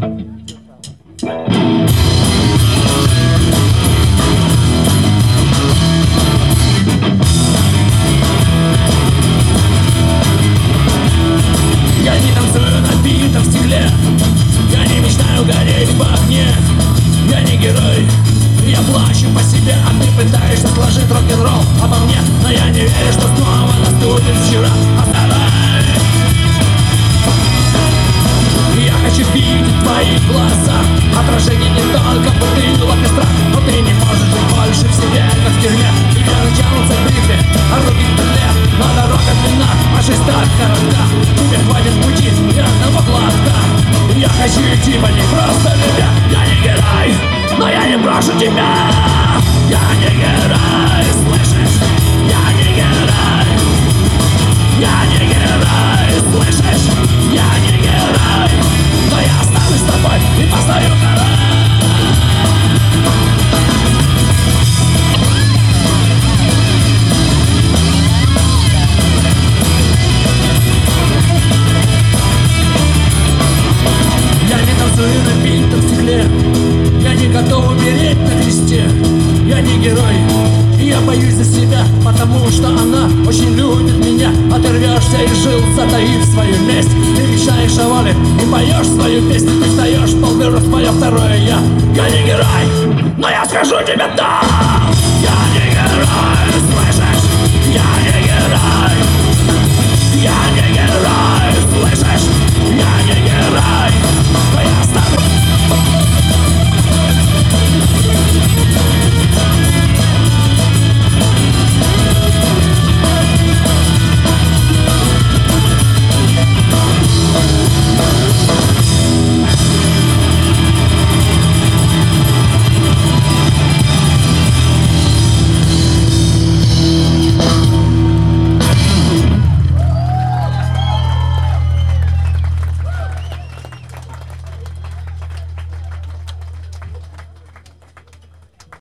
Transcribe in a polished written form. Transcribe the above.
Я не танцую на битом стекле, я не мечтаю гореть в огне. Я не герой, я плачу по себе, а ты пытаешься сложить рок-н-ролл обо мне. Но я не верю, что снова наступит вчера. Оставай. Я хочу видеть в твоих глазах отражение не только бутылок и страх. Но ты не можешь жить больше в себе, как в тюрьме. Тебе натянутся брюки, а руки в петле. Но дорога длинна, а жизнь так коротка. Тебе хватит пути и одного глотка. Я хочу идти по ней, просто любя. Я не герой, но я не брошу тебя. Я не герой, слышишь? Я не герой. Я не герой, слышишь? Я не герой, но я останусь с тобой и постою горой. Я не танцую на битом стекле, я не готов умереть на кресте. Я не герой, и я боюсь за себя, потому что она очень любит меня. А ты рвешься из жил, затаив свою месть. Ты мечтаешь о воле и поешь свою песню. Ты встаешь, полмира в твое второе я. Я не герой, но я скажу тебе да.